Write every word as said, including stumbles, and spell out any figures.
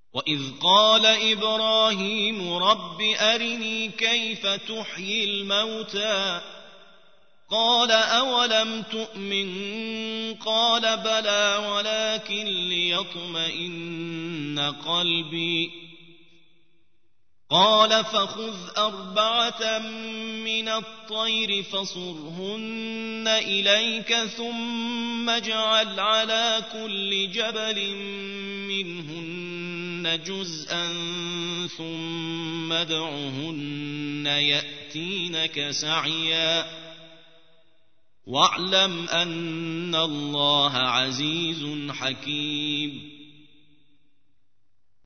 وإذ قال إبراهيم رب أرني كيف تحيي الموتى قال أولم تؤمن قال بلى ولكن ليطمئن قلبي قال فخذ أربعة من الطير فصرهن إليك ثم اجعل على كل جبل منهن جزءا ثم ادعهن يأتينك سعيا واعلم أن الله عزيز حكيم